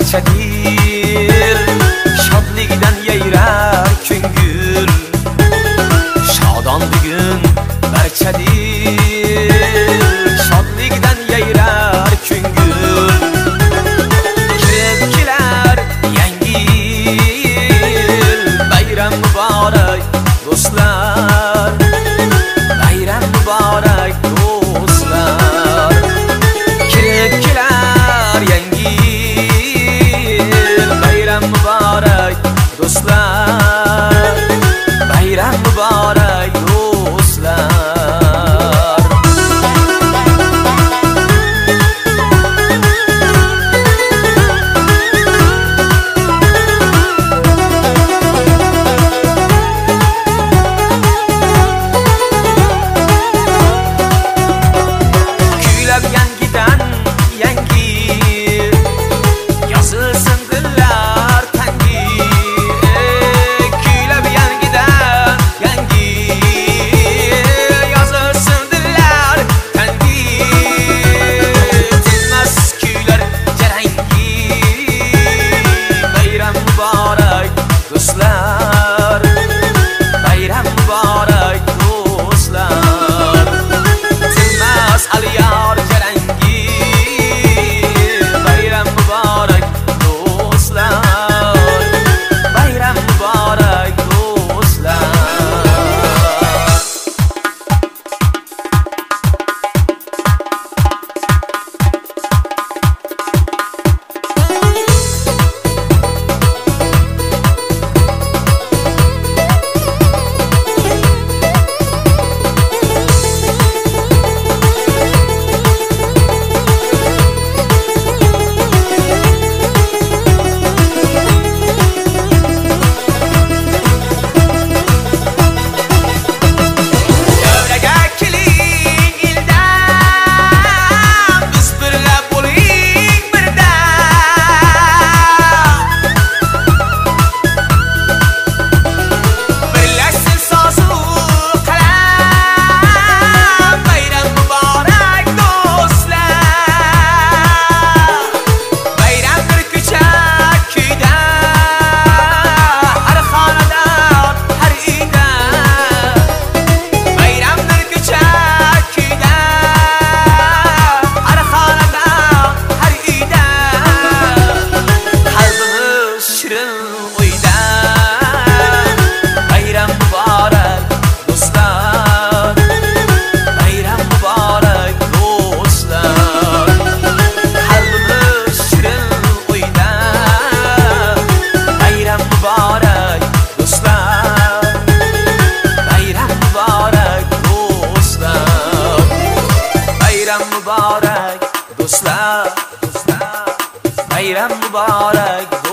barchadir, shodlikdan yayrar ko'ngil. Shodon bugun barchadir, shodlikdan yayrar ko'ngil. Kirib kelar yangi yil, bayram muborak do'stlar, bayram muborak do'stlar. Kirib kelar yangi yil, bayram muborak do'stlar, bayram muborak do'stlar. Kuylab yangidan yangi yozilsin dillar tangi. Kuylab yangidan yangi yozilsin dillar tangi. Tinmas kuylar jarangi, bayram muborak do'stlar, bayram muborak do'stlar. Tinmas alyor jarangi, bayram muborak do'stlar, bayram muborak do'stlar. Davraga keling ildam, biz birlab bo'ling birdam. Birlashsin so'zu qalam, bayram muborak do'stlar. Bayramdir ko'chak kuyda, har xonadon, har uyda. Bayramdir ko'chak kuyda, har xonadon, har uyda. Qalbimiz shirin o'yda, bayram muborak do'stlar, bayram muborak do'stlar. Qalbimiz shirin o'yda, bayram muborak do'stlar, bayram muborak do'stlar, bayram muborak do'stlar, bayram muborak